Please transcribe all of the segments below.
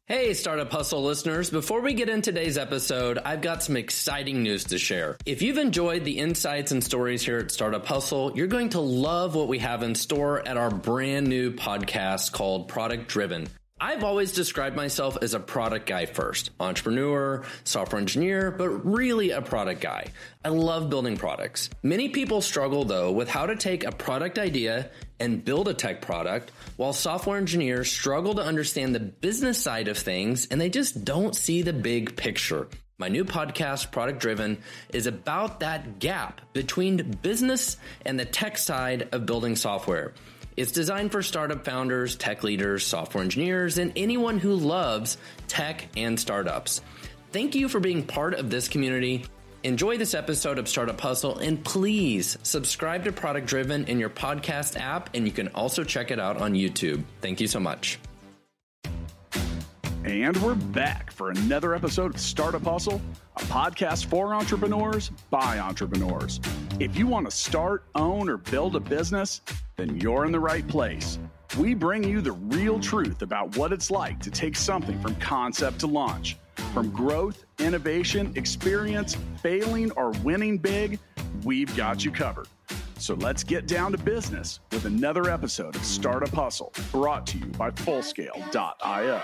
Hey, Startup Hustle listeners. Before we get into today's episode, I've got some exciting news to share. If you've enjoyed the insights and stories here at Startup Hustle, you're going to love what we have in store at our brand new podcast called Product Driven. I've always described myself as a product guy first, entrepreneur, software engineer, but really a product guy. I love building products. Many people struggle though with how to take a product idea and build a tech product, while software engineers struggle to understand the business side of things and they just don't see the big picture. My new podcast, Product Driven, is about that gap between business and the tech side of building software. It's designed for startup founders, tech leaders, software engineers, and anyone who loves tech and startups. Thank you for being part of this community. Enjoy this episode of Startup Hustle, and please subscribe to Product Driven in your podcast app, and you can also check it out on YouTube. Thank you so much. And we're back for another episode of Startup Hustle, a podcast for entrepreneurs by entrepreneurs. If you want to start, own, or build a business, then you're in the right place. We bring you the real truth about what it's like to take something from concept to launch. From growth, innovation, experience, failing, or winning big, we've got you covered. So let's get down to business with another episode of Startup Hustle, brought to you by Fullscale.io.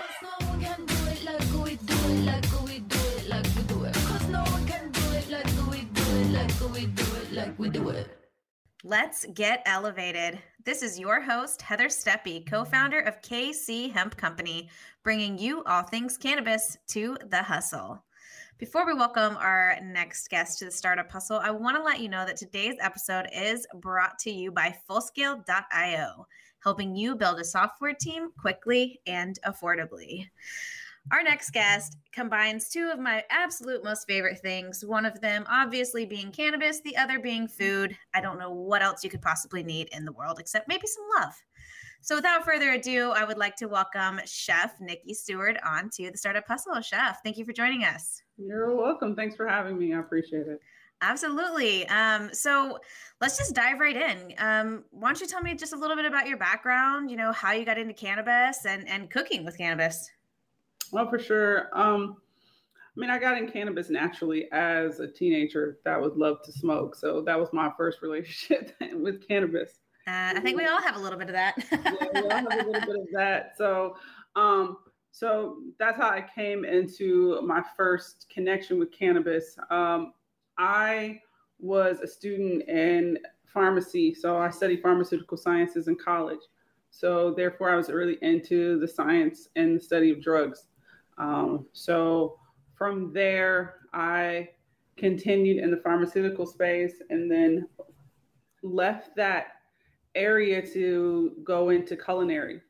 Let's get elevated. This is your host, Heather Steppe, co-founder of KC Hemp Company, bringing you all things cannabis to the hustle. Before we welcome our next guest to the Startup Hustle, I want to let you know that today's episode is brought to you by Fullscale.io, helping you build a software team quickly and affordably. Our next guest combines two of my absolute most favorite things, one of them obviously being cannabis, the other being food. I don't know what else you could possibly need in the world except maybe some love. So without further ado, I would like to welcome Chef Nikki Stewart onto the Startup Hustle. Chef, thank you for joining us. You're welcome. Thanks for having me. I appreciate it. Absolutely. So let's just dive right in. Why don't you tell me just a little bit about your background, how you got into cannabis and cooking with cannabis? Well, for sure. I got in cannabis naturally as a teenager that would love to smoke. So that was my first relationship with cannabis. I think we all have a little bit of that. Yeah, we all have a little bit of that. So that's how I came into my first connection with cannabis. I was a student in pharmacy, so I studied pharmaceutical sciences in college. So therefore, I was really into the science and the study of drugs. So from there, I continued in the pharmaceutical space and then left that area to go into culinary.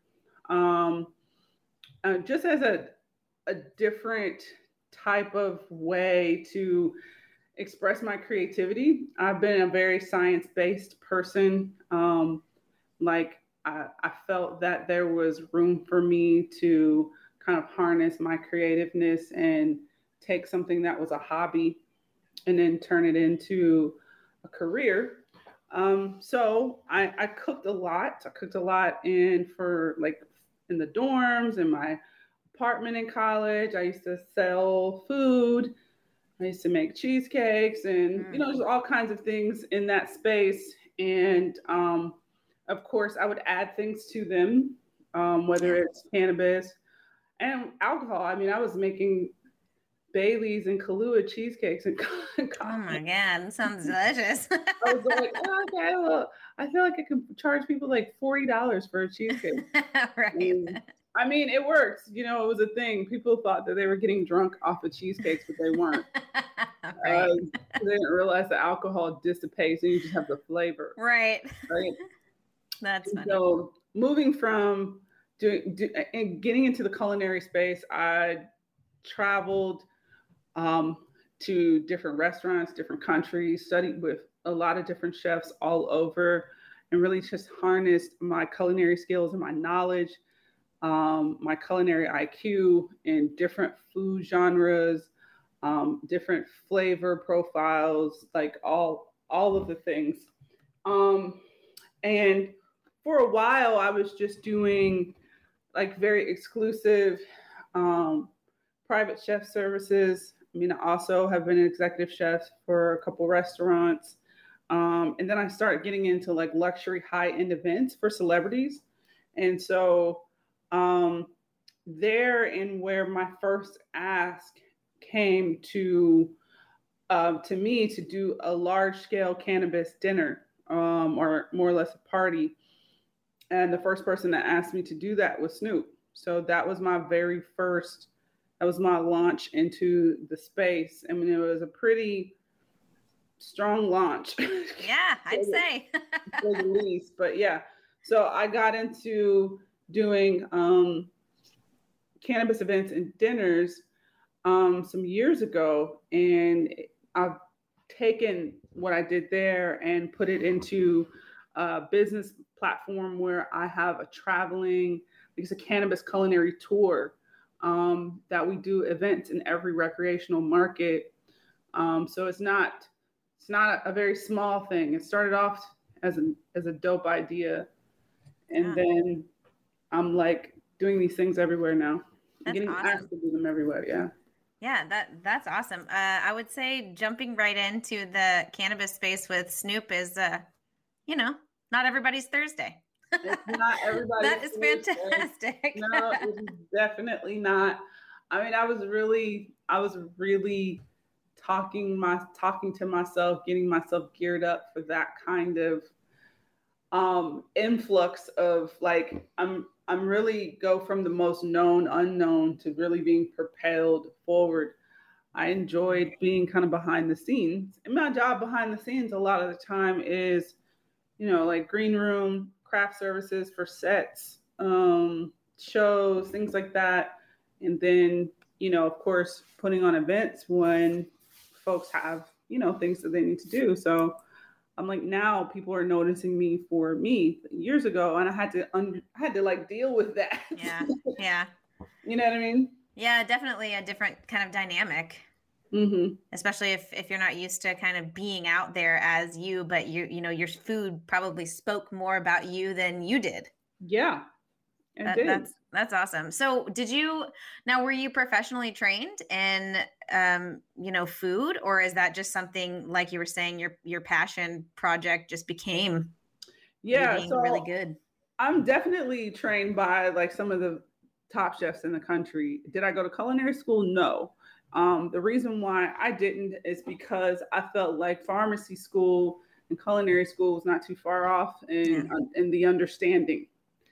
Just as a different type of way to express my creativity. I've been a very science-based person. I felt that there was room for me to kind of harness my creativeness and take something that was a hobby and then turn it into a career. So I cooked a lot. I cooked a lot in the dorms, in my apartment in college. I used to sell food. I used to make cheesecakes and, just all kinds of things in that space. And, of course, I would add things to them, whether it's cannabis and alcohol. I was making Bailey's and Kahlua cheesecakes and oh my God, that sounds delicious. I was like, okay, well, I feel like I could charge people like $40 for a cheesecake. Right. And, it works. It was a thing. People thought that they were getting drunk off of cheesecakes, but they weren't. Right. They didn't realize the alcohol dissipates and you just have the flavor. Right. That's funny. So moving from and getting into the culinary space, I traveled to different restaurants, different countries, studied with a lot of different chefs all over, and really just harnessed my culinary skills and my knowledge, my culinary IQ in different food genres, different flavor profiles, like all of the things. And for a while, I was just doing like very exclusive private chef services. I mean, I also have been an executive chef for a couple restaurants. And then I started getting into like luxury high-end events for celebrities. And so there in where my first ask came to me to do a large-scale cannabis dinner, or more or less a party. And the first person that asked me to do that was Snoop. So that was my that was my launch into the space. I mean, it was a pretty strong launch. Yeah, I'd say. For the least. But yeah, so I got into doing cannabis events and dinners some years ago. And I've taken what I did there and put it into a business platform where I have a cannabis culinary tour that we do events in every recreational market. So it's not a very small thing. It started off as a dope idea, and then I'm like doing these things everywhere now. I'm getting asked to do them everywhere. Yeah. Yeah, that's awesome. I would say jumping right into the cannabis space with Snoop is, not everybody's Thursday. It's not everybody's That is fantastic. No, it is definitely not. I mean, I was really talking to myself, getting myself geared up for that kind of influx of like, I'm really go from the most known unknown to really being propelled forward. I enjoyed being kind of behind the scenes. And my job behind the scenes a lot of the time is, like green room, craft services for sets, shows, things like that. And then, of course, putting on events when folks have, things that they need to do. So I'm like, now people are noticing me for me. Years ago, and I had to like deal with that. Yeah. Yeah. You know what I mean? Yeah, definitely a different kind of dynamic. Mm-hmm. Especially if you're not used to kind of being out there as you, but your food probably spoke more about you than you did. Yeah. That's awesome. So were you professionally trained in, food, or is that just something like you were saying, your passion project just became really good? I'm definitely trained by like some of the top chefs in the country. Did I go to culinary school? No. The reason why I didn't is because I felt like pharmacy school and culinary school was not too far off in the understanding.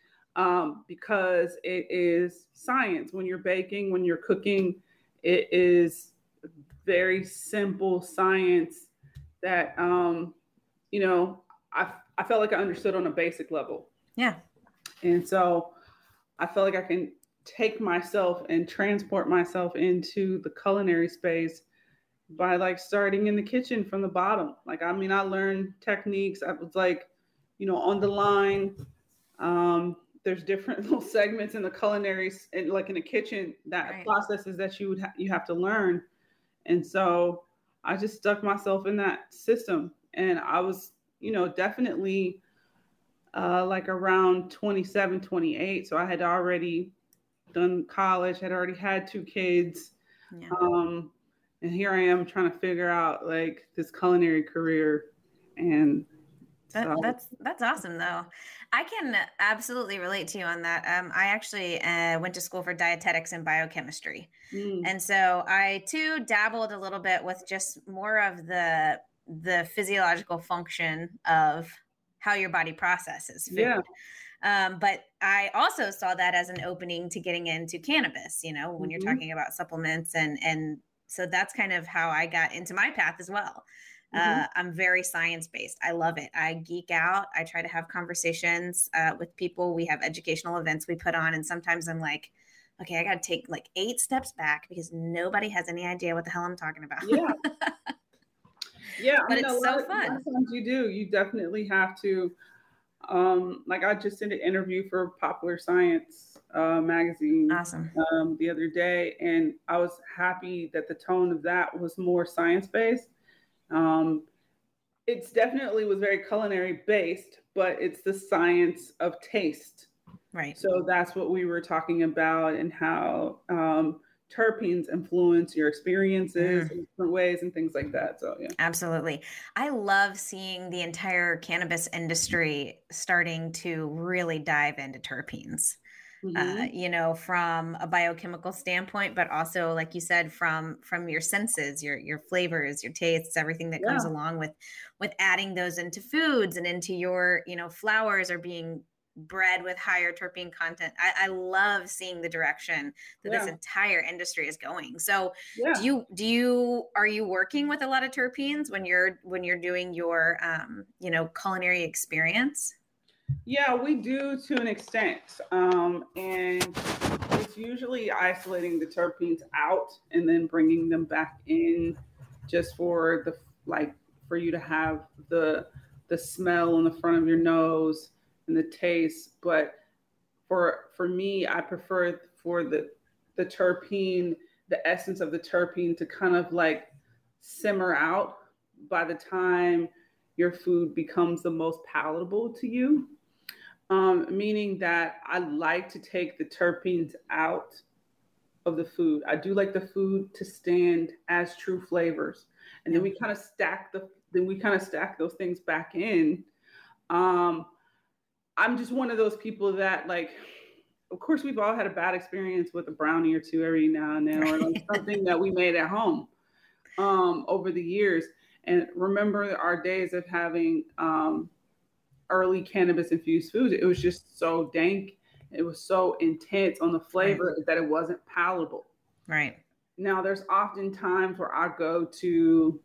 Because it is science. When you're baking, when you're cooking, it is very simple science that, I felt like I understood on a basic level. Yeah. And so I felt like I can take myself and transport myself into the culinary space by like starting in the kitchen from the bottom. Like, I mean, I learned techniques. I was like, on the line, there's different little segments in the culinary, like in the kitchen, that processes that you have to learn. And so I just stuck myself in that system. And I was, definitely like around 27, 28. So I had already done college, had already had 2 kids. Yeah. And here I am trying to figure out like this culinary career. And that's awesome though. I can absolutely relate to you on that. I actually went to school for dietetics and biochemistry. And so I too dabbled a little bit with just more of the physiological function of how your body processes food. Yeah. But I also saw that as an opening to getting into cannabis, when you're talking about supplements. And so that's kind of how I got into my path as well. I'm very science-based. I love it. I geek out. I try to have conversations with people. We have educational events we put on. And sometimes I'm like, okay, I got to take like 8 steps back because nobody has any idea what the hell I'm talking about. Yeah. Yeah. But it's so fun. Sometimes you do. You definitely have to. Like I just did an interview for Popular Science magazine. Awesome. The other day. And I was happy that the tone of that was more science-based. It's definitely was very culinary based, but it's the science of taste Right. So that's what we were talking about, and how terpenes influence your experiences in different ways and things like that. So, yeah. Absolutely. I love seeing the entire cannabis industry starting to really dive into terpenes. From a biochemical standpoint, but also, like you said, from your senses, your flavors, your tastes, everything that comes along with adding those into foods and into your, flowers are being bred with higher terpene content. I love seeing the direction that this entire industry is going. So are you working with a lot of terpenes when you're doing your, culinary experience? Yeah, we do to an extent. And it's usually isolating the terpenes out and then bringing them back in just for for you to have the smell on the front of your nose and the taste. But for me, I prefer for the terpene, the essence of the terpene to kind of like simmer out by the time your food becomes the most palatable to you. Meaning that I like to take the terpenes out of the food. I do like the food to stand as true flavors, and then we kind of stack those things back in. I'm just one of those people that, like, of course, we've all had a bad experience with a brownie or two every now and then, or like something that we made at home over the years. And remember our days of having early cannabis infused foods. It was just so dank. It was so intense on the flavor that it wasn't palatable. Right. Now, there's often times where I go to,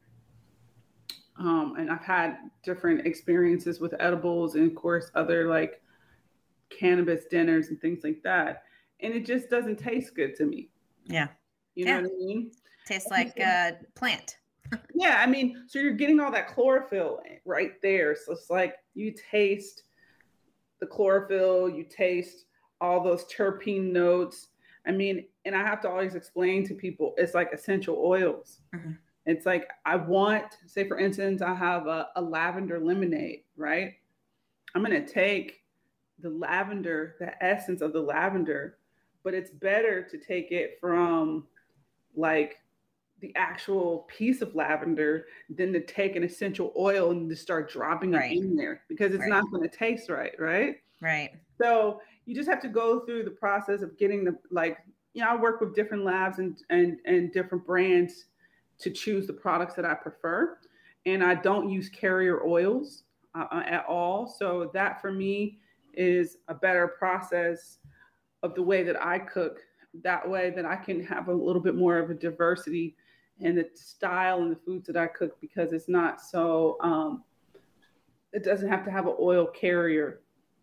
and I've had different experiences with edibles and, of course, other like cannabis dinners and things like that. And it just doesn't taste good to me. Yeah. You know what I mean? Tastes like a plant. Yeah, I mean, so you're getting all that chlorophyll right there. So it's like you taste the chlorophyll, you taste all those terpene notes. I mean, and I have to always explain to people, it's like essential oils. Mm-hmm. It's like, I want, say for instance, I have a lavender lemonade, right? I'm going to take the lavender, the essence of the lavender, but it's better to take it from like the actual piece of lavender than to take an essential oil and to start dropping it in there, because it's not going to taste right. Right. So you just have to go through the process of getting I work with different labs and different brands to choose the products that I prefer. And I don't use carrier oils at all. So that for me is a better process of the way that I cook. That way that I can have a little bit more of a diversity in the style and the foods that I cook, because it's not so, it doesn't have to have an oil carrier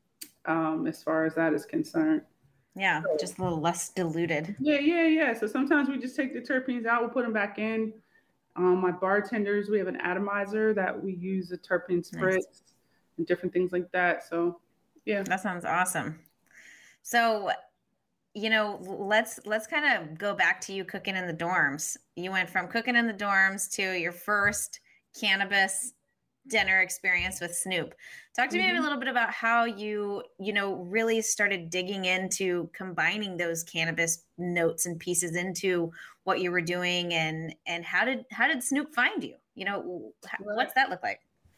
as far as that is concerned. Yeah, so, just a little less diluted. Yeah. So sometimes we just take the terpenes out, we'll put them back in. My bartenders, we have an atomizer that we use, a terpene spritz and different things like that. So yeah. That sounds awesome. So, let's kind of go back to you cooking in the dorms. You went from cooking in the dorms to your first cannabis dinner experience with Snoop. Talk to me a little bit about how you really started digging into combining those cannabis notes and pieces into what you were doing, and how did Snoop find you? What's that look like?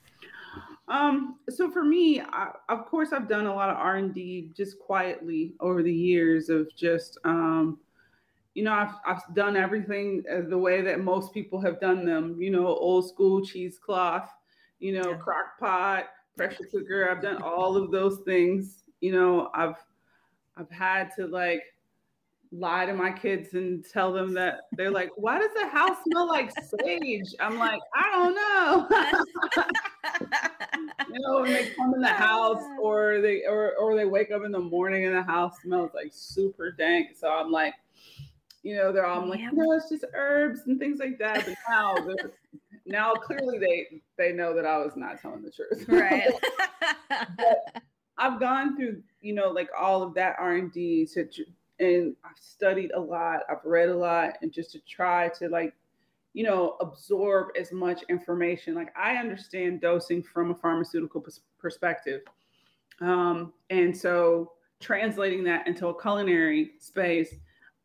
So for me, of course, I've done a lot of R&D just quietly over the years of just, I've done everything the way that most people have done them, old school cheesecloth, crock pot, pressure cooker. I've done all of those things. I've had to like lie to my kids and tell them that they're like, why does the house smell like sage? I'm like, I don't know. When they come in the house or they wake up in the morning and the house smells like super dank. So I'm like, they're all like, it's just herbs and things like that. But now clearly they know that I was not telling the truth. Right. But I've gone through, like all of that R&D and I've studied a lot, I've read a lot, and just to try to absorb as much information. Like, I understand dosing from a pharmaceutical perspective. And so translating that into a culinary space,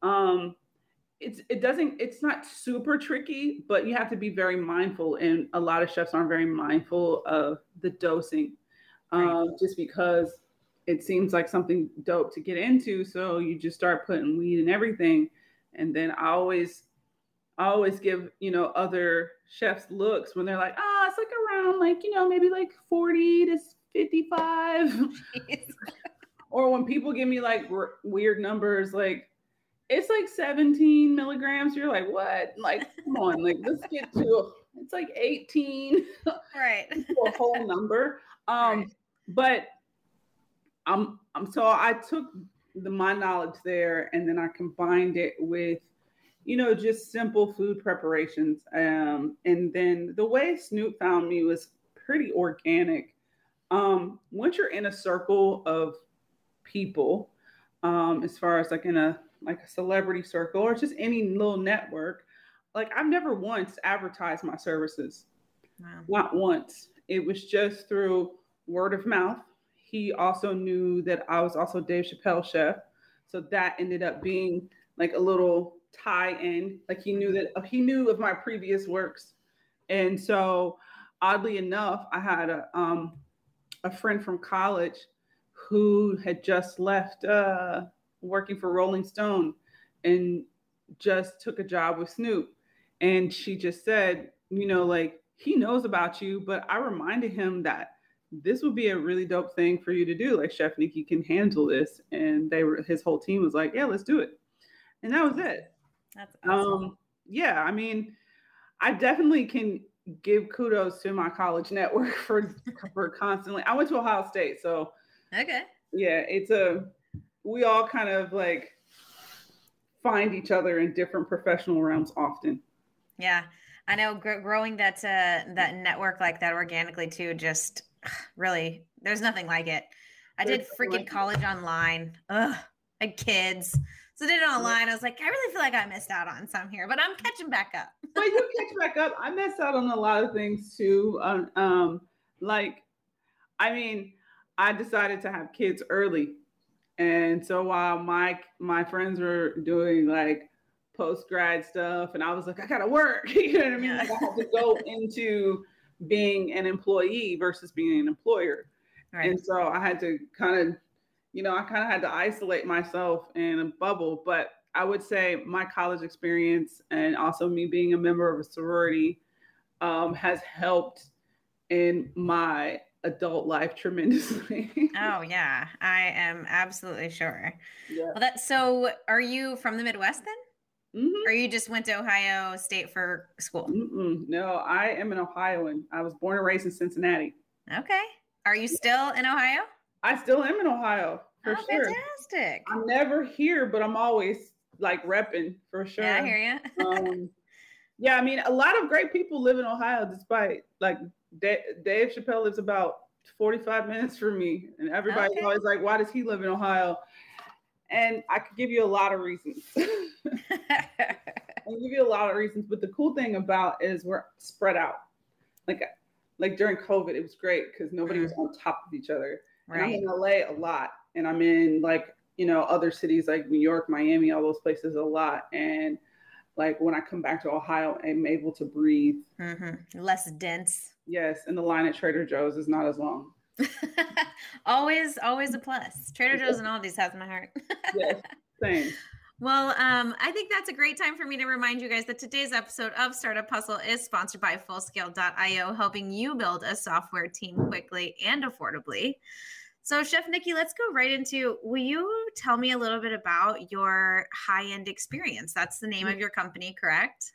it's not super tricky, but you have to be very mindful. And a lot of chefs aren't very mindful of the dosing, just because it seems like something dope to get into. So you just start putting weed in everything. And then I always give, other chefs looks when they're like, it's like around like, maybe like 40 to 55. Or when people give me like weird numbers, like, it's like 17 milligrams. You're like, what? Like, come on, like, let's get to, it's like 18. Right. A whole number. Right. But so I took my knowledge there, and then I combined it with, just simple food preparations. And then the way Snoop found me was pretty organic. Once you're in a circle of people, as far as like in a celebrity circle or just any little network, like I've never once advertised my services. Wow. Not once. It was just through word of mouth. He also knew that I was also Dave Chappelle's chef. So that ended up being like a little tie-in. Like he knew of my previous works. And so oddly enough, I had a friend from college who had just left working for Rolling Stone and just took a job with Snoop. And she just said, like, he knows about you, but I reminded him that this would be a really dope thing for you to do. Like, Chef Nikki can handle this. And his whole team was like, yeah, let's do it. And that was it. That's awesome. Yeah, I mean, I definitely can give kudos to my college network for constantly. I went to Ohio State, so okay. Yeah, we all kind of like find each other in different professional realms often. Yeah, I know growing that network like that organically too, just really, there's nothing like it. I did freaking college online. Ugh, I had kids. So I did it online. I was like, I really feel like I missed out on some here, but I'm catching back up. But you catch back up. I missed out on a lot of things too. I decided to have kids early. And so while my friends were doing like post-grad stuff, and I was like, I gotta work, you know what I mean? Yeah. Like I had to go into being an employee versus being an employer. Right. And so I had to kind of had to isolate myself in a bubble. But I would say my college experience and also me being a member of a sorority has helped in my adult life tremendously. Oh yeah, I am absolutely sure. Yeah. Well, so are you from the Midwest then? Mm-hmm. Or you just went to Ohio State for school? No, I am an Ohioan. I was born and raised in Cincinnati. Okay. Are you still in Ohio? I still am in Ohio, for sure. Fantastic. I'm never here, but I'm always like repping, for sure. Yeah, I hear you. Yeah, I mean, a lot of great people live in Ohio, despite like Dave Chappelle lives about 45 minutes from me, and everybody's always like, why does he live in Ohio? And I could give you a lot of reasons. I'll give you a lot of reasons, but the cool thing about is we're spread out. Like during COVID, it was great because nobody was on top of each other. Right. And I'm in LA a lot, and I'm in like, other cities like New York, Miami, all those places a lot. And like when I come back to Ohio, I'm able to breathe. Mm-hmm. Less dense. Yes, and the line at Trader Joe's is not as long. always a plus. Trader Joe's and Aldi's has my heart. Yes, same. Well, I think that's a great time for me to remind you guys that today's episode of Startup Hustle is sponsored by Fullscale.io, helping you build a software team quickly and affordably. So, Chef Nikki, let's go right into, will you tell me a little bit about your high-end experience? That's the name of your company, correct?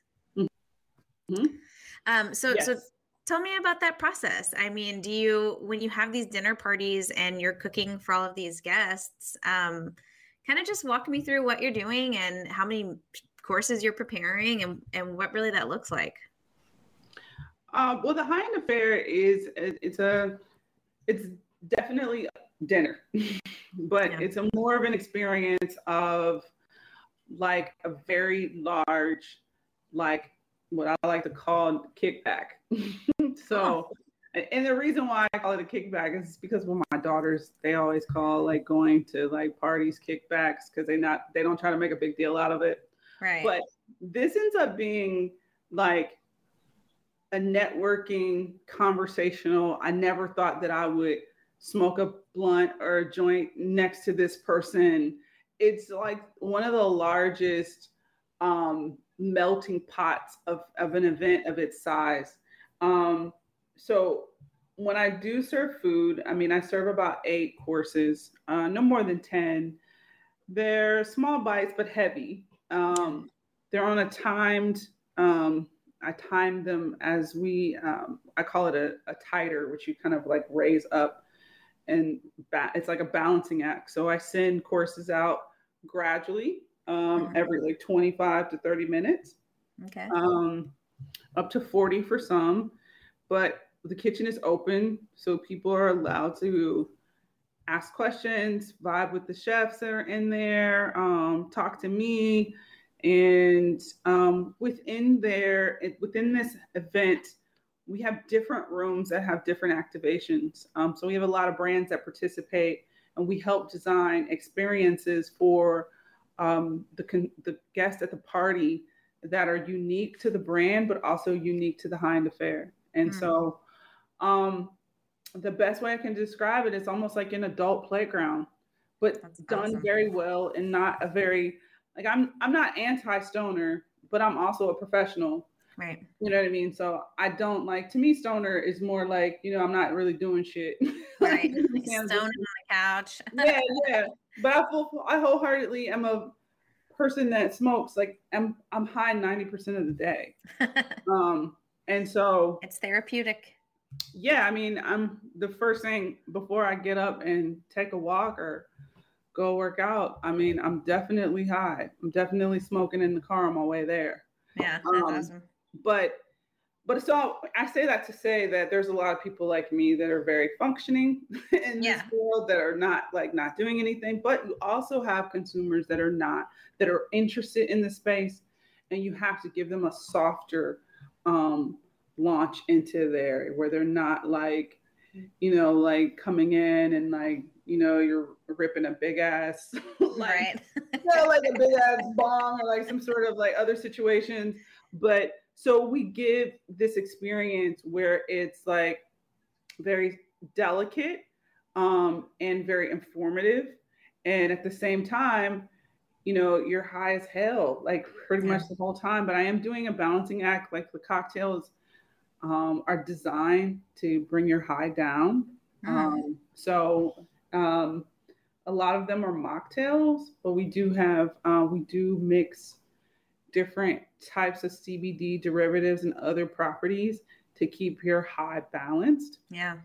Mm-hmm. So tell me about that process. I mean, when you have these dinner parties and you're cooking for all of these guests, kind of just walk me through what you're doing and how many courses you're preparing and what really that looks like. Well, the high-end affair is, it's definitely dinner, but it's a more of an experience of like a very large, like what I like to call kickback. So And the reason why I call it a kickback is because when my daughters, they always call like going to like parties kickbacks because they don't try to make a big deal out of it. Right. But this ends up being like a networking, conversational. I never thought that I would smoke a blunt or a joint next to this person. It's like one of the largest melting pots of an event of its size. So when I do serve food, I mean, I serve about 8 courses, no more than 10. They're small bites, but heavy. They're on a timed, I time them as I call it a titer, which you kind of like raise up, and it's like a balancing act. So I send courses out gradually, every like 25 to 30 minutes. Okay. Up to 40 for some, but the kitchen is open, so people are allowed to ask questions, vibe with the chefs that are in there, talk to me. And within this event, we have different rooms that have different activations. So we have a lot of brands that participate, and we help design experiences for the guests at the party that are unique to the brand, but also unique to the High-End Affair. And so the best way I can describe it is almost like an adult playground, but done very well, and not a very, like, I'm not anti-stoner, but I'm also a professional. Right. You know what I mean? So I don't like, to me, stoner is more like, I'm not really doing shit. Right. Like stoner on the couch. Yeah. But I wholeheartedly am a person that smokes. Like I'm high 90% of the day. And so it's therapeutic. Yeah. I mean, I'm the first thing before I get up and take a walk or go work out. I mean, I'm definitely high. I'm definitely smoking in the car on my way there. Yeah, that's awesome. But so I say that to say that there's a lot of people like me that are very functioning in this world, that are not doing anything. But you also have consumers that are interested in the space, and you have to give them a softer launch into there, where they're not like, like coming in and like, you're ripping a big ass, like, like a big ass bong, or like some sort of like other situations. But so we give this experience where it's like very delicate, and very informative. And at the same time, you're high as hell, like pretty much the whole time. But I am doing a balancing act. Like the cocktails are designed to bring your high down. So a lot of them are mocktails, but we do mix different types of CBD derivatives and other properties to keep your high balanced. Yeah.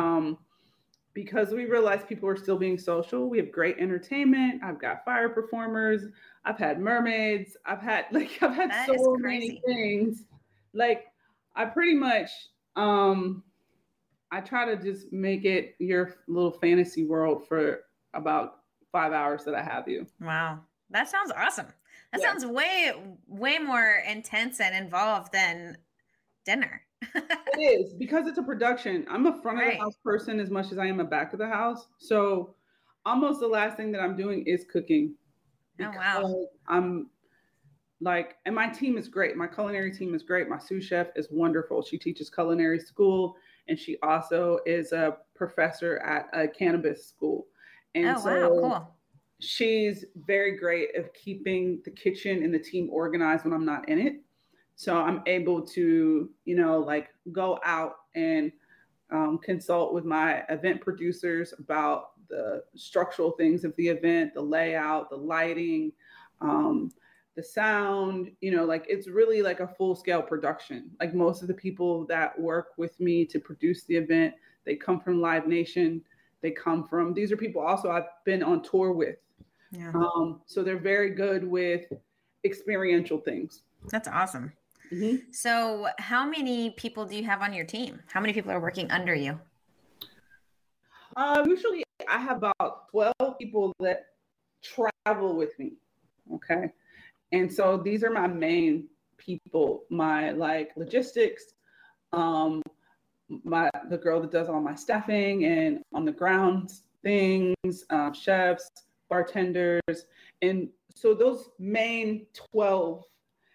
Because we realize people are still being social. We have great entertainment. I've got fire performers. I've had mermaids. I've had so many things. Like I pretty much, I try to just make it your little fantasy world for about 5 hours that I have you. Wow. That sounds awesome. That sounds way, way more intense and involved than dinner. It is, because it's a production. I'm a front of the house person as much as I am a back of the house. So almost the last thing that I'm doing is cooking. Oh, wow. I'm like, and my team is great. My culinary team is great. My sous chef is wonderful. She teaches culinary school, and she also is a professor at a cannabis school. And wow, cool. She's very great at keeping the kitchen and the team organized when I'm not in it. So I'm able to, like go out and consult with my event producers about the structural things of the event, the layout, the lighting, the sound, like it's really like a full scale production. Like most of the people that work with me to produce the event, they come from Live Nation. These are people also I've been on tour with. Yeah. So they're very good with experiential things. That's awesome. Mm-hmm. So how many people do you have on your team? How many people are working under you? Usually I have about 12 people that travel with me. Okay. And so these are my main people, my like logistics, the girl that does all my staffing and on the ground things, chefs, bartenders. And so those main 12,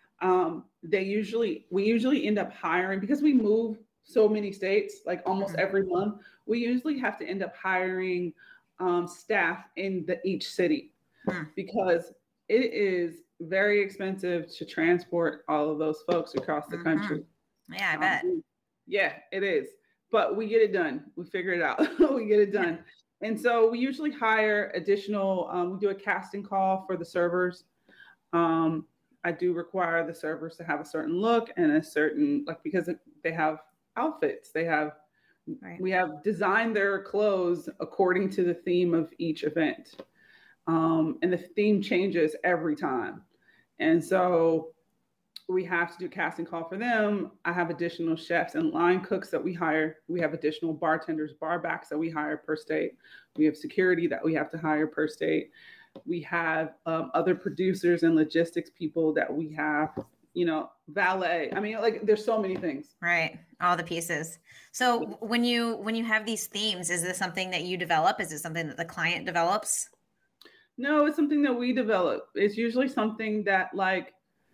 we usually end up hiring, because we move so many states, like almost every month, we usually have to end up hiring staff in each city, because it is very expensive to transport all of those folks across the country. Yeah, I bet. Yeah, it is. But we get it done. We figure it out. We get it done. And so we usually hire additional, we do a casting call for the servers. I do require the servers to have a certain look and a certain, like, because they have outfits. We have designed their clothes according to the theme of each event. And the theme changes every time. And so we have to do casting call for them. I have additional chefs and line cooks that we hire. We have additional bartenders, bar backs that we hire per state. We have security that we have to hire per state. We have other producers and logistics people that we have, valet. I mean, like, there's so many things. Right. All the pieces. So when you have these themes, is this something that you develop? Is it something that the client develops? No, it's something that we develop. It's usually something that, like,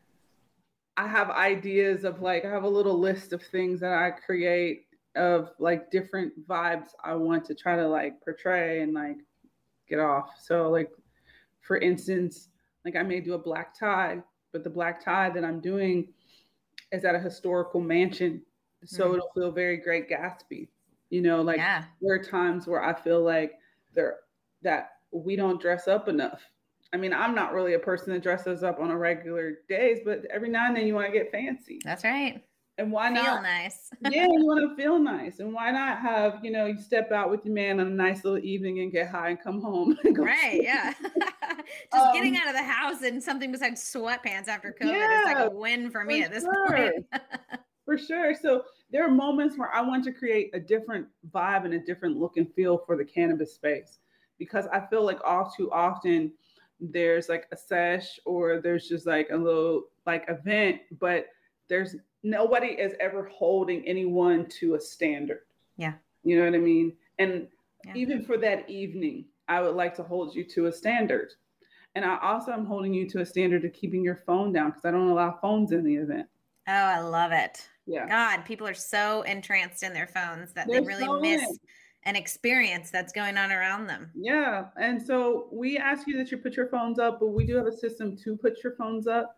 I have ideas of, like, I have a little list of things that I create of, like, different vibes I want to try to, like, portray and, like, get off. So, like, for instance, like, I may do a black tie, but the black tie that I'm doing is at a historical mansion. So it'll feel very Great Gatsby. There are times where I feel like that we don't dress up enough. I mean, I'm not really a person that dresses up on a regular days, but every now and then you want to get fancy. That's right. And why not? Feel nice. Yeah, you want to feel nice. And why not have, you step out with your man on a nice little evening and get high and come home. And right, yeah. Just getting out of the house in something besides sweatpants after COVID is like a win for me at this point. For sure. So there are moments where I want to create a different vibe and a different look and feel for the cannabis space, because I feel like all too often there's like a sesh or there's just like a little like event, but there's nobody is ever holding anyone to a standard. Yeah. You know what I mean? And even for that evening, I would like to hold you to a standard. And I also am holding you to a standard of keeping your phone down, because I don't allow phones in the event. Oh, I love it. Yeah. God, people are so entranced in their phones that they really miss an experience that's going on around them. Yeah. And so we ask you that you put your phones up, but we do have a system to put your phones up.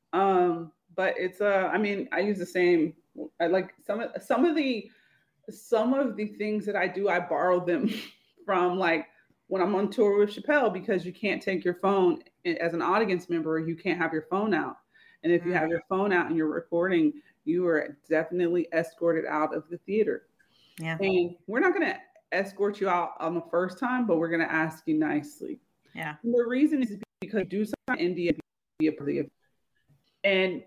But it's I use the same, like some of the things that I do, I borrow them from, like, when I'm on tour with Chappelle, because you can't take your phone as an audience member. You can't have your phone out. And if you have your phone out and you're recording, you are definitely escorted out of the theater. Yeah. And we're not going to escort you out on the first time, but we're going to ask you nicely. Yeah. And the reason is because do something in India, be a part of the event. And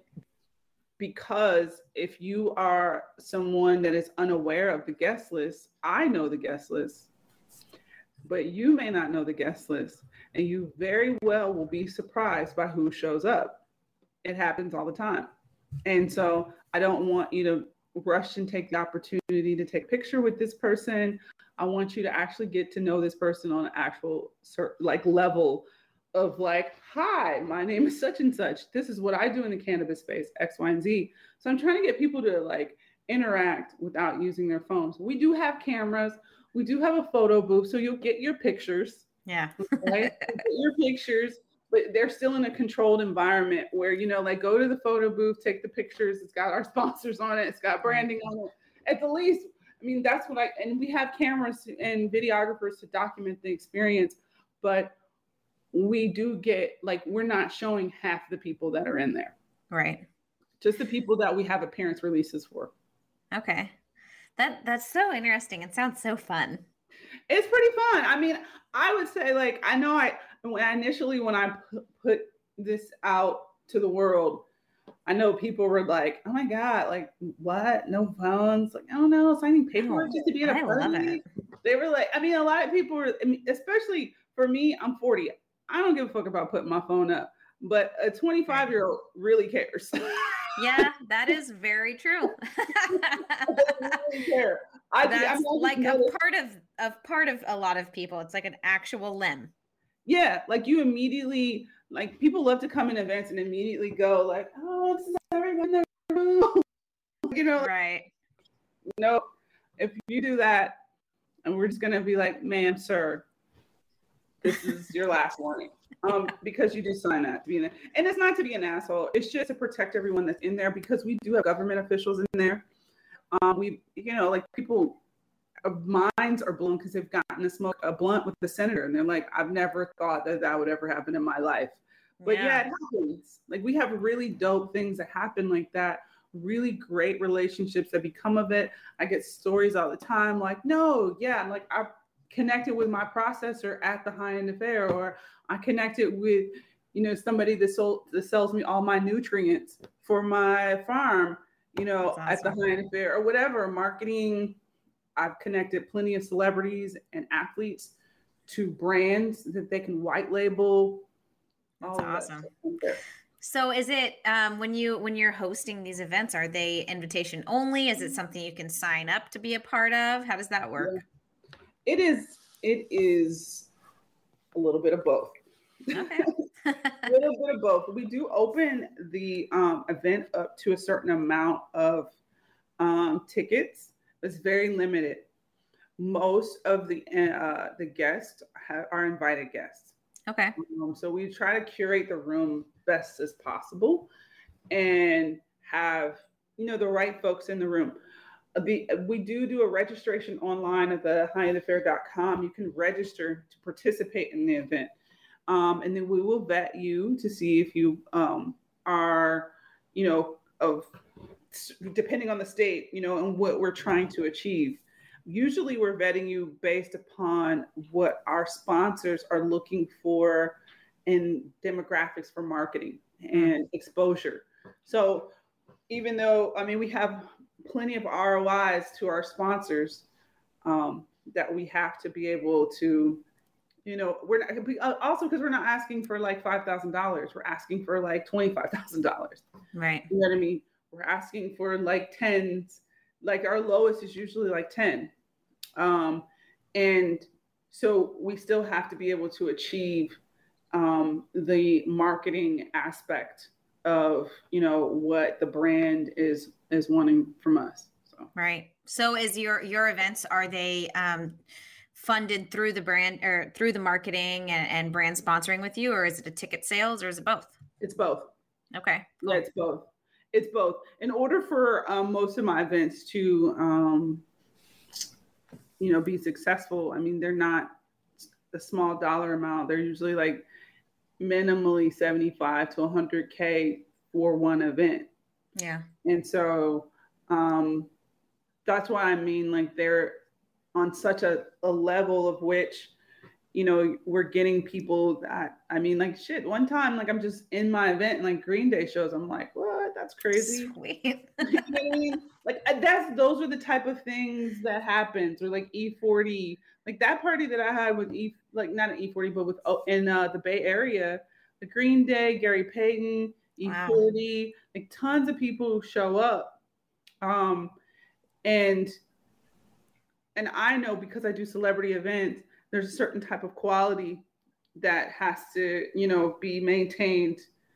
because if you are someone that is unaware of the guest list, I know the guest list, but you may not know the guest list, and you very well will be surprised by who shows up. It happens all the time. And so I don't want you to rush and take the opportunity to take a picture with this person. I want you to actually get to know this person on an actual level of, like, hi, my name is such and such. This is what I do in the cannabis space, X, Y, and Z. So I'm trying to get people to, like, interact without using their phones. We do have cameras. We do have a photo booth, so you'll get your pictures. Yeah. Right? Your pictures, but they're still in a controlled environment where, like, go to the photo booth, take the pictures. It's got our sponsors on it. It's got branding on it. At the least, I mean, that's what and we have cameras and videographers to document the experience, but we do get, like, we're not showing half the people that are in there. Right. Just the people that we have appearance releases for. Okay. That's so interesting. It sounds so fun. It's pretty fun. I mean, I would say, like, I know when I put this out to the world, I know people were like, oh my God, like, what? No phones? Like, I don't know, signing paperwork just to be at a party. I love it. They were like, I mean, a lot of people were, especially for me, I'm 40. I don't give a fuck about putting my phone up, but a 25-year-old really cares. Yeah, that is very true. That's like a part of a lot of people. It's like an actual limb. Yeah, like you immediately, like people love to come in events and immediately go like, oh, this is everyone in the room. You know, right. No, if you do that, and we're just gonna be like, ma'am, sir, this is your last warning. Because you do sign that to be in there. And it's not to be an asshole. It's just to protect everyone that's in there, because we do have government officials in there. Like people, minds are blown because they've gotten to smoke a blunt with the senator, and they're like, I've never thought that would ever happen in my life. But yeah, it happens. Like we have really dope things that happen like that. Really great relationships that become of it. I get stories all the time like, no, yeah, like I connected with my processor at the High End Affair, or I connected with, somebody that sells me all my nutrients for my farm, awesome. At the High End Affair, or whatever marketing. I've connected plenty of celebrities and athletes to brands that they can white label. That's awesome. So is it when you're hosting these events, are they invitation only? Is it something you can sign up to be a part of? How does that work? Yeah. It is a little bit of both. Okay. A little bit of both. We do open the event up to a certain amount of tickets. It's very limited. Most of the guests are invited guests. Okay. So we try to curate the room best as possible and have, the right folks in the room. We do a registration online at the highendaffair.com. You can register to participate in the event. And then we will vet you to see if you are, depending on the state, and what we're trying to achieve. Usually we're vetting you based upon what our sponsors are looking for in demographics for marketing and exposure. So even though, we have plenty of ROIs to our sponsors that we have to be able to, we're not, also because we're not asking for like $5,000, we're asking for like $25,000. Right. You know what I mean? We're asking for like tens, like our lowest is usually like 10. And so we still have to be able to achieve the marketing aspect of, what the brand is wanting from us. So. Right. So is your events, are they funded through the brand or through the marketing and brand sponsoring with you, or is it a ticket sales, or is it both? It's both. Okay. Cool. Yeah, it's both. It's both. In order for most of my events to, be successful, they're not a small dollar amount. They're usually like minimally 75 to 100K for one event. Yeah. And so that's why like they're on such a level of which, we're getting people that, like shit, one time, like I'm just in my event and like Green Day shows, I'm like, what? That's crazy. Sweet. You know what I mean? Like those are the type of things that happens, or like E40, like that party that I had with not an E40, but with in the Bay Area, the Green Day, Gary Payton, E40, wow. Like tons of people show up. And I know because I do celebrity events, there's a certain type of quality that has to, be maintained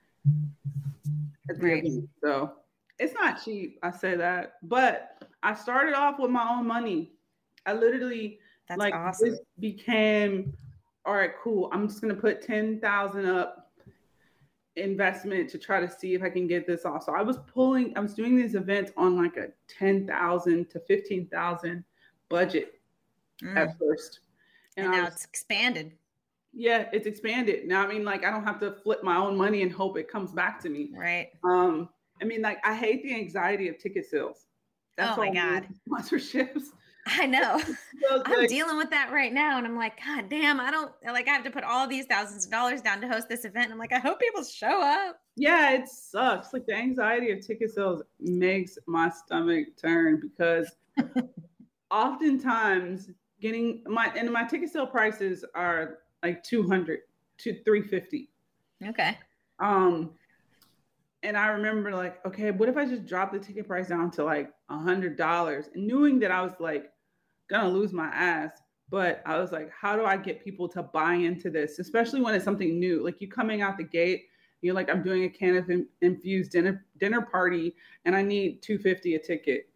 at the event. So it's not cheap. I say that, but I started off with my own money. I literally awesome. This became, all right, cool. I'm just going to put 10,000 up investment to try to see if I can get this off. So I was doing these events on like a 10,000 to 15,000 budget at first. And now it's expanded. Yeah, it's expanded. Now, I don't have to flip my own money and hope it comes back to me. Right. I hate the anxiety of ticket sales. That's my God. Sponsorships. I know. So I'm dealing with that right now. And I'm like, God damn, I have to put all these thousands of dollars down to host this event. And I'm like, I hope people show up. Yeah, it sucks. Like the anxiety of ticket sales makes my stomach turn, because oftentimes my ticket sale prices are like $200 to $350. Okay. And I remember like, okay, what if I just drop the ticket price down to like $100, and knowing that I was like gonna lose my ass. But I was like, how do I get people to buy into this, especially when it's something new? Like you coming out the gate, you're like, I'm doing a cannabis infused dinner party, and I need $250 a ticket.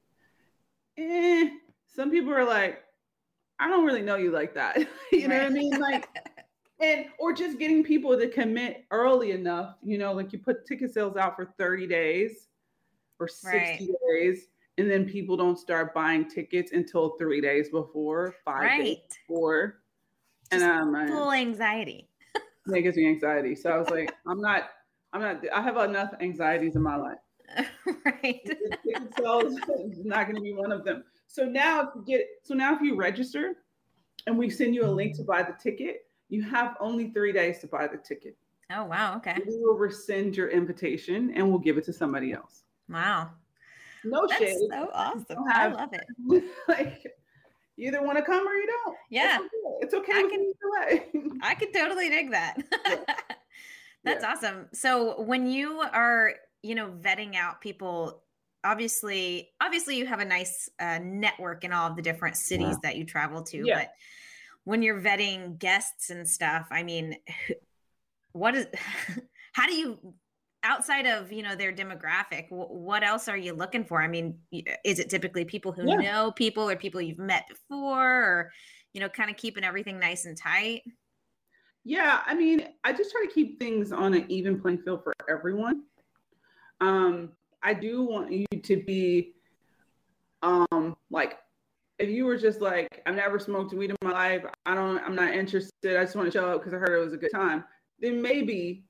Some people are like, I don't really know you like that. You know what I mean? Like, or just getting people to commit early enough, like you put ticket sales out for 30 days or 60 days, and then people don't start buying tickets until 3 days before, 5 days before. Just and full anxiety. It gives me anxiety. So I was like, I have enough anxieties in my life. Right. Ticket sales is not going to be one of them. So now if you register and we send you a link to buy the ticket, you have only 3 days to buy the ticket. Oh, wow. Okay. We will rescind your invitation and we'll give it to somebody else. Wow. No shade. That's so awesome. I love it. Like, you either want to come or you don't. Yeah. It's okay. I can totally dig that. Yeah. That's awesome. So when you are, vetting out people, obviously you have a nice network in all of the different cities that you travel to, but when you're vetting guests and stuff, I mean, how do you, outside of, their demographic, what else are you looking for? I mean, is it typically people who know people or people you've met before, or, kind of keeping everything nice and tight? Yeah. I mean, I just try to keep things on an even playing field for everyone. I do want you to be, like, if you were just like, I've never smoked weed in my life, I'm not interested, I just want to show up because I heard it was a good time, then maybe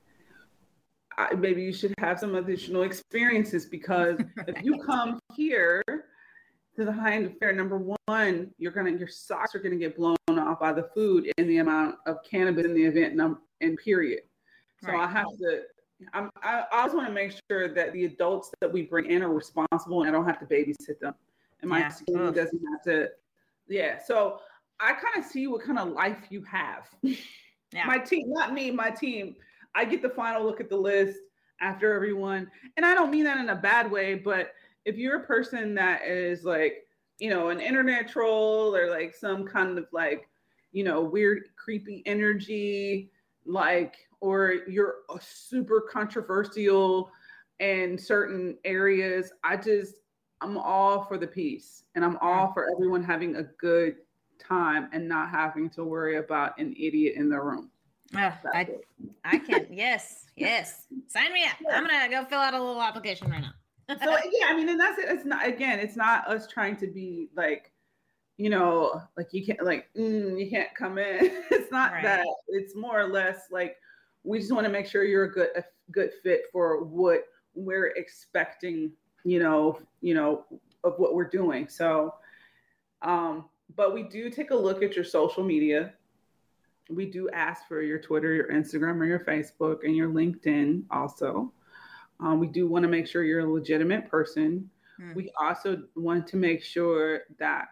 you should have some additional experiences, because if you come here to the High End Fair, number one, your socks are gonna get blown off by the food and the amount of cannabis in the event and period. So I always want to make sure that the adults that we bring in are responsible and I don't have to babysit them. And my team doesn't have to. Yeah. So I kind of see what kind of life you have. Yeah. My team, not me, my team. I get the final look at the list after everyone. And I don't mean that in a bad way, but if you're a person that is like, an internet troll or like some kind of like, weird, creepy energy, like, or you're super controversial in certain areas, I'm all for the peace, and I'm all for everyone having a good time and not having to worry about an idiot in the room. Oh, I can. Yes. Sign me up. Yeah. I'm going to go fill out a little application right now. So yeah, I mean, and that's it. It's not us trying to be like, like you can't, like, you can't come in. It's not that. It's more or less like, we just want to make sure you're a good fit for what we're expecting, of what we're doing. So, but we do take a look at your social media. We do ask for your Twitter, your Instagram, or your Facebook, and your LinkedIn also. We do want to make sure you're a legitimate person. We also want to make sure that,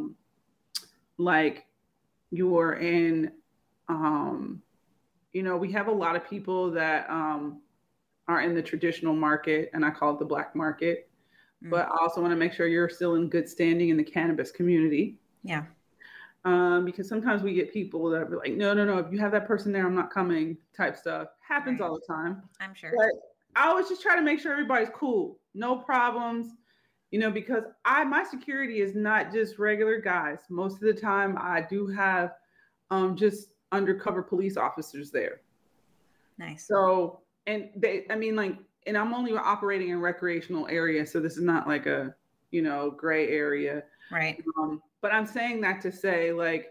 like, you're in, we have a lot of people that are in the traditional market, and I call it the black market. But I also want to make sure you're still in good standing in the cannabis community. Yeah. Because sometimes we get people that are like, no, if you have that person there, I'm not coming type stuff. Happens all the time. I'm sure. But I always just try to make sure everybody's cool. No problems. Because my security is not just regular guys. Most of the time I do have just undercover police officers there. Nice. So, and and I'm only operating in recreational areas. So this is not like a, gray area. Right. But I'm saying that to say, like,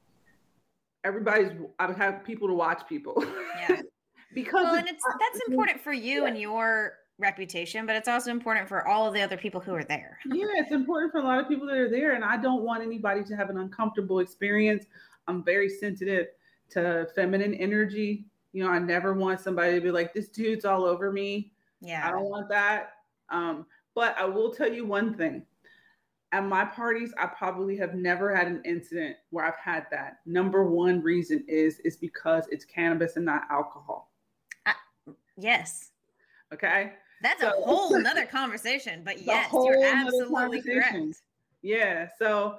I would have people to watch people. Yeah. Because that's important for you and your reputation, but it's also important for all of the other people who are there. Yeah, it's important for a lot of people that are there. And I don't want anybody to have an uncomfortable experience. I'm very sensitive to feminine energy. I never want somebody to be like, this dude's all over me. Yeah. I don't want that. But I will tell you one thing. At my parties, I probably have never had an incident where I've had that. Number one reason is because it's cannabis and not alcohol. Yes. Okay. That's a whole nother conversation, but yes, you're absolutely correct. Yeah. So,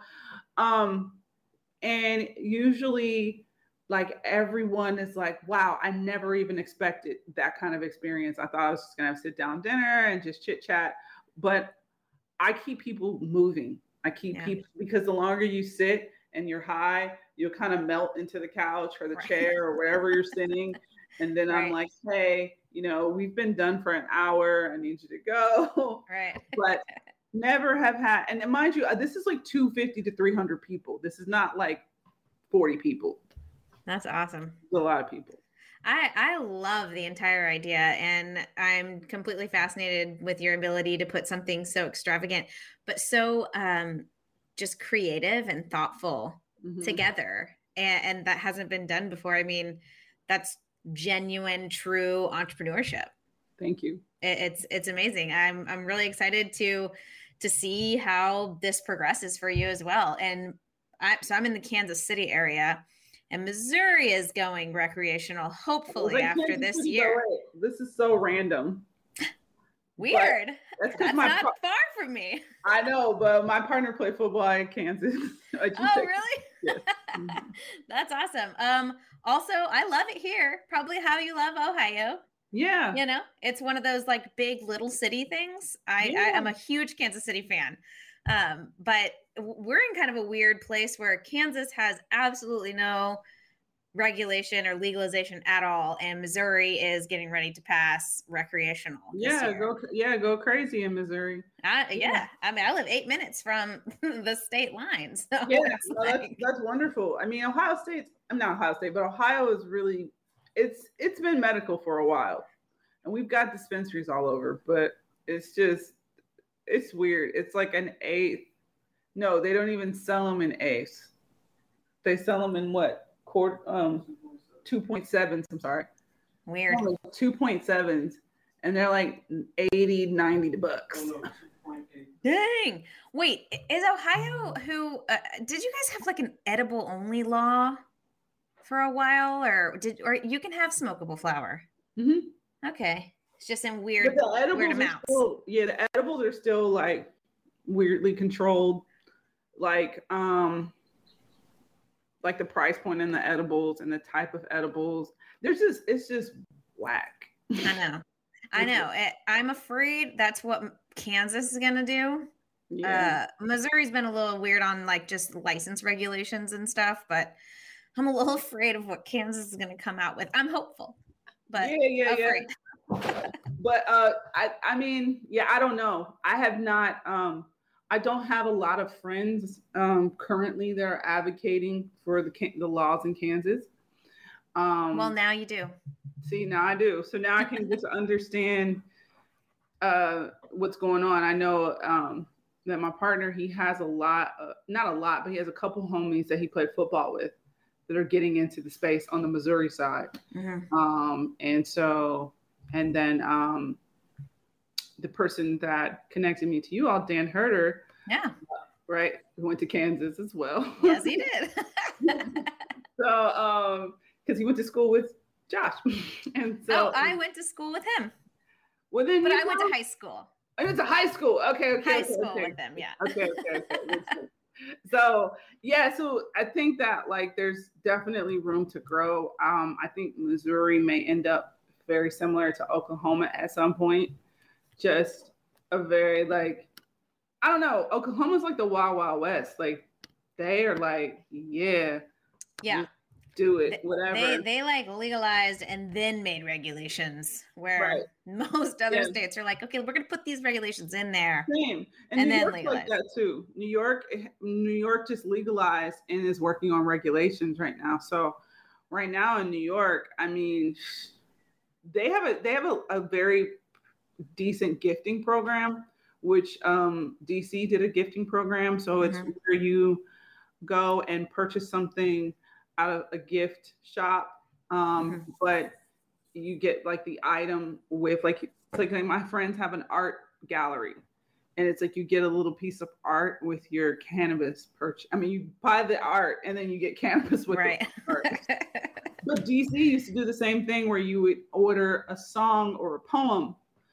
and usually like everyone is like, wow, I never even expected that kind of experience. I thought I was just going to have sit down dinner and just chit chat, but I keep people moving. I keep people, because the longer you sit and you're high, you'll kind of melt into the couch or the chair or wherever you're sitting. And then I'm like, hey, you know, we've been done for an hour. I need you to go. Right. But never have had, and mind you, this is like 250 to 300 people. This is not like 40 people. That's awesome. It's a lot of people. I love the entire idea, and I'm completely fascinated with your ability to put something so extravagant, but so just creative and thoughtful together. And that hasn't been done before. I mean, that's genuine, true entrepreneurship. Thank you. It's amazing. I'm really excited to see how this progresses for you as well. And I'm in the Kansas City area. And Missouri is going recreational, hopefully, after this year. This is so random. Weird. That's not far from me. I know, but my partner played football in Kansas. Oh, really? Yes. That's awesome. Also, I love it here. Probably how you love Ohio. Yeah. You know, it's one of those like big little city things. I'm a huge Kansas City fan. But we're in kind of a weird place where Kansas has absolutely no regulation or legalization at all, and Missouri is getting ready to pass recreational. Go crazy in Missouri. I mean, I live 8 minutes from the state line. So that's wonderful. I mean, Ohio is really, it's been medical for a while, and we've got dispensaries all over, but it's weird. It's like an eighth. No, they don't even sell them in eighths. They sell them in what? 2.7s. I'm sorry. Weird. 2.7s. And they're like 80, 90 bucks. Dang. Wait, is Ohio did you guys have like an edible only law for a while, or you can have smokable flower? Mm-hmm. Okay. It's just in weird amounts. The edibles are still like weirdly controlled. Like the price point in the edibles and the type of edibles. It's just whack. I know. I'm afraid that's what Kansas is going to do. Yeah. Missouri's been a little weird on like just license regulations and stuff, but I'm a little afraid of what Kansas is going to come out with. I'm hopeful, but afraid. But I mean, I don't know. I have not. I don't have a lot of friends currently that are advocating for the laws in Kansas. Well, now you do. See, now I do. So now I can just understand what's going on. I know that my partner, he has not a lot, but he has a couple homies that he played football with that are getting into the space on the Missouri side. Mm-hmm. And then the person that connected me to you all, Dan Herder. Yeah. Right. Who went to Kansas as well. Yes, he did. So, because he went to school with Josh. And so I went to school with him. Well, then I went to high school. I went to high school. Okay. High school with them. Yeah. Okay. So I think that like there's definitely room to grow. I think Missouri may end up very similar to Oklahoma at some point. Just a very like, I don't know. Oklahoma's like the Wild Wild West. Like they are like, yeah, do it, whatever. They like legalized and then made regulations where most other states are like, okay, we're gonna put these regulations in there. Same. And New York's like that too. New York just legalized and is working on regulations right now. So right now in New York, I mean, they have a very decent gifting program, which DC did a gifting program. So it's where you go and purchase something out of a gift shop, but you get like the item with like my friends have an art gallery, and it's like you get a little piece of art with your cannabis purchase. I mean, you buy the art and then you get cannabis with the art. But DC used to do the same thing where you would order a song or a poem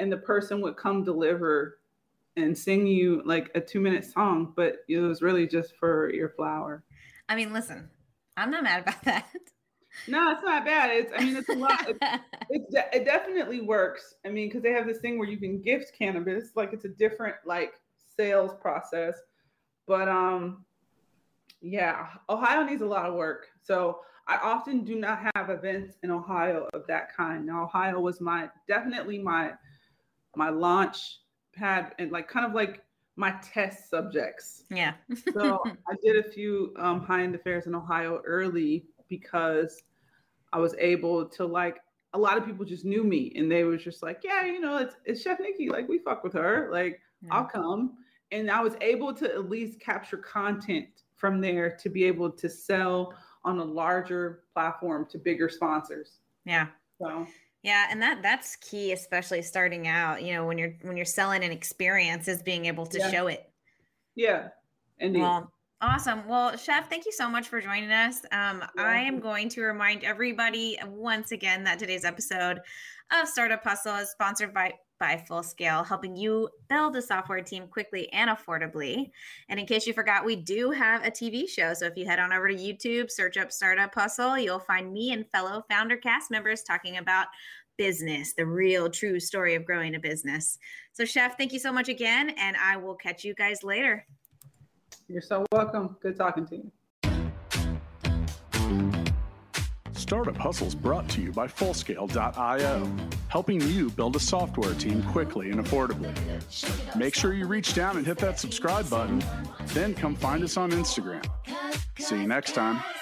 and the person would come deliver and sing you like a 2-minute song, but it was really just for your flower. I mean, listen, I'm not mad about that. No, it's not bad. It's a lot. It definitely works. I mean, because they have this thing where you can gift cannabis, like it's a different like sales process. But yeah, Ohio needs a lot of work. So I often do not have events in Ohio of that kind. Now, Ohio was definitely my launch pad and like kind of like my test subjects. Yeah. So I did a few high-end affairs in Ohio early because I was able to like, a lot of people just knew me and they was just like, yeah, it's Chef Nikki. Like we fuck with her. Like I'll come. And I was able to at least capture content from there to be able to sell on a larger platform to bigger sponsors. Yeah. So yeah, and that's key, especially starting out, when you're selling an experience, is being able to show it. Yeah. Indeed. Well, awesome. Well, Chef, thank you so much for joining us. I am going to remind everybody once again that today's episode of Startup Hustle is sponsored by Fullscale, helping you build a software team quickly and affordably. And in case you forgot, we do have a TV show. So if you head on over to YouTube, search up Startup Hustle, you'll find me and fellow founder cast members talking about business, the real true story of growing a business. So Chef, thank you so much again. And I will catch you guys later. You're so welcome. Good talking to you. Startup Hustles brought to you by Fullscale.io, helping you build a software team quickly and affordably. Make sure you reach down and hit that subscribe button, then come find us on Instagram. See you next time.